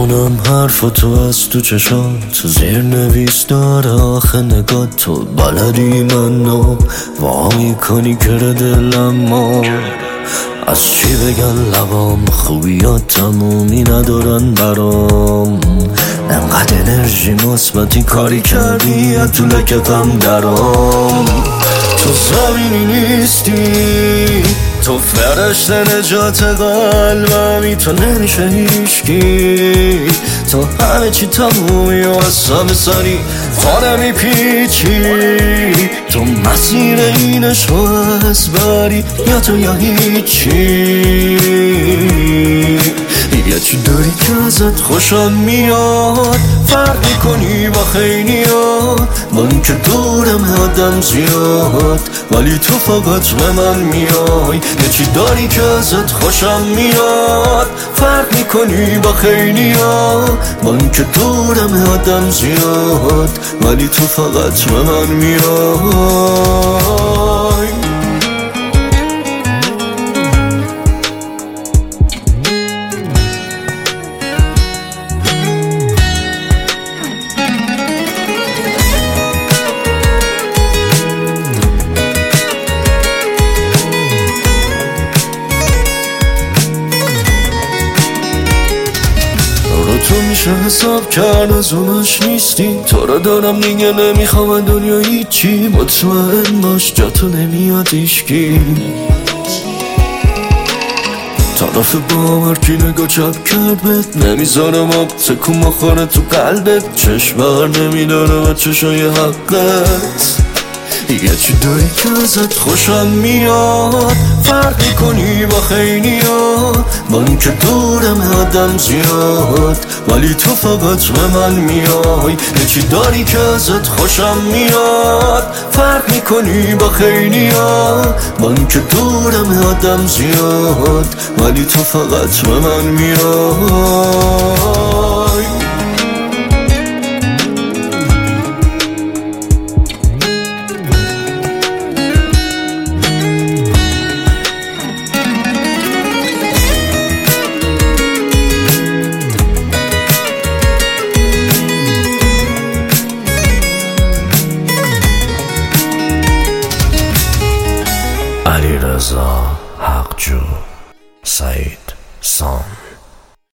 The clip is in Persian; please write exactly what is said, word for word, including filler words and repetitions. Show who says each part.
Speaker 1: میخونم حرفتو از تو چشات، زیر نویس داره آخه نگاه تو. بلدی منو وا میکنی کره دلم ما، از چی بگن لبام، خوبیات تمومی ندارن برام. انقدر انرژی مثبتی کاری کردی از تو لکتم درام. تو زمینی نیستی، تو فرشته نجات قلبمی، تو نمیشه هیشکی، تو همه چی تمومی و حساب سری تا نمیپیچی. تو مسیر اینش رو از بری، یا تو یا هیچی. یه چی داری که ازت خوشم میاد، فرق میکنی با خیلی ها. من که دورم آدم زیاد، ولی تو فقط به من میای. یه چی داری که ازت خوشم میاد، فرق میکنی با خیلی ها. من که دورم آدم زیاد، ولی تو فقط به من میای. تو میشه حساب کرد از اوناش نیستی، تو رو دارم دیگه نمیخوام دنیا هیچی. مطمئن باش جا تو نمیاد ایشکی. طرف باور کی نگاه چپ کرد بهت، نمیذارم آب تکون بخوره تو قلبت. چشم بر نمیداره و چشای حقت. یه چی داری که ازت خوشم میاد، فرق میکنی با خیلی ها. من که دورم آدم زیاد، ولی تو فقط به من میای. یه چی داری که ازت خوشم میاد، فرق میکنی با خیلی ها. من که دورم آدم زیاد، ولی تو فقط به من میای.